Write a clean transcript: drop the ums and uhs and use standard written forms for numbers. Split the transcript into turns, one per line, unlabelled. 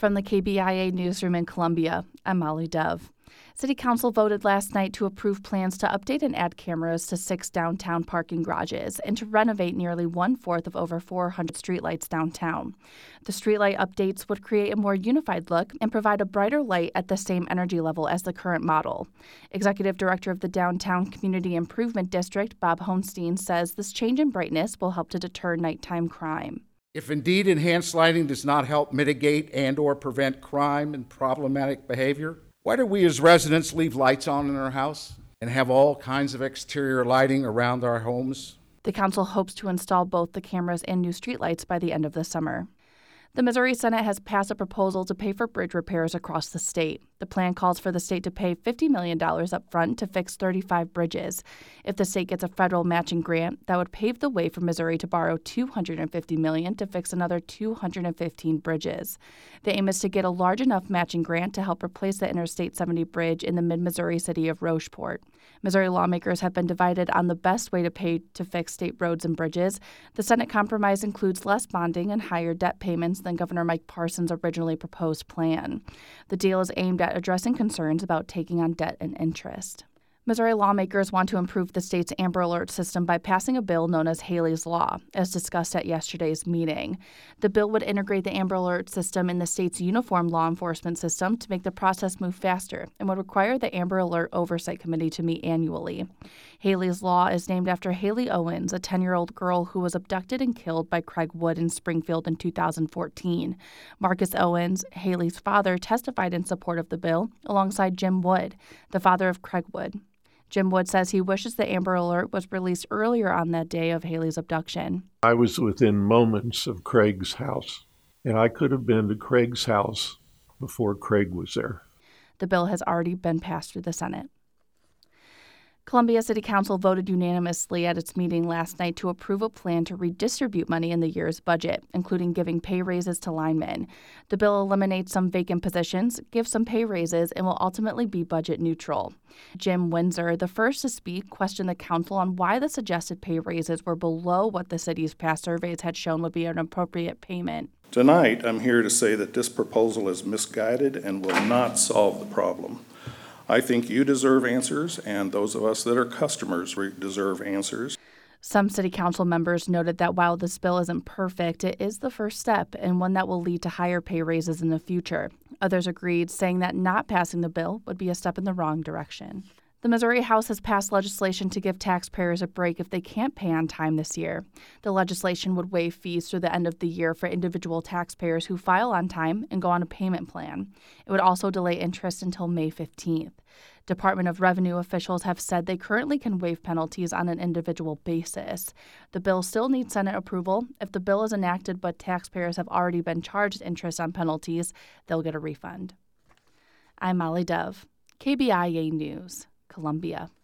From the KBIA newsroom in Columbia, I'm Molly Dove. City Council voted last night to approve plans to update and add cameras to 6 downtown parking garages and to renovate nearly 1/4 of over 400 streetlights downtown. The streetlight updates would create a more unified look and provide a brighter light at the same energy level as the current model. Executive Director of the Downtown Community Improvement District, Bob Honstein, says this change in brightness will help to deter nighttime crime.
If indeed enhanced lighting does not help mitigate and/or prevent crime and problematic behavior, why do we as residents leave lights on in our house and have all kinds of exterior lighting around our homes?
The council hopes to install both the cameras and new streetlights by the end of the summer. The Missouri Senate has passed a proposal to pay for bridge repairs across the state. The plan calls for the state to pay $50 million up front to fix 35 bridges. If the state gets a federal matching grant, that would pave the way for Missouri to borrow $250 million to fix another 215 bridges. The aim is to get a large enough matching grant to help replace the Interstate 70 bridge in the mid-Missouri city of Rocheport. Missouri lawmakers have been divided on the best way to pay to fix state roads and bridges. The Senate compromise includes less bonding and higher debt payments than Governor Mike Parson's originally proposed plan. The deal is aimed at addressing concerns about taking on debt and interest. Missouri lawmakers want to improve the state's Amber Alert system by passing a bill known as Haley's Law, as discussed at yesterday's meeting. The bill would integrate the Amber Alert system in the state's uniform law enforcement system to make the process move faster and would require the Amber Alert Oversight Committee to meet annually. Haley's Law is named after Haley Owens, a 10-year-old girl who was abducted and killed by Craig Wood in Springfield in 2014. Marcus Owens, Haley's father, testified in support of the bill alongside Jim Wood, the father of Craig Wood. Jim Wood says he wishes the Amber Alert was released earlier on that day of Haley's abduction.
I was within moments of Craig's house, and I could have been to Craig's house before Craig was there.
The bill has already been passed through the Senate. Columbia City Council voted unanimously at its meeting last night to approve a plan to redistribute money in the year's budget, including giving pay raises to linemen. The bill eliminates some vacant positions, gives some pay raises, and will ultimately be budget neutral. Jim Windsor, the first to speak, questioned the council on why the suggested pay raises were below what the city's past surveys had shown would be an appropriate payment.
Tonight, I'm here to say that this proposal is misguided and will not solve the problem. I think you deserve answers, and those of us that are customers deserve answers.
Some city council members noted that while this bill isn't perfect, it is the first step and one that will lead to higher pay raises in the future. Others agreed, saying that not passing the bill would be a step in the wrong direction. The Missouri House has passed legislation to give taxpayers a break if they can't pay on time this year. The legislation would waive fees through the end of the year for individual taxpayers who file on time and go on a payment plan. It would also delay interest until May 15th. Department of Revenue officials have said they currently can waive penalties on an individual basis. The bill still needs Senate approval. If the bill is enacted but taxpayers have already been charged interest on penalties, they'll get a refund. I'm Molly Dove, KBIA News, Columbia.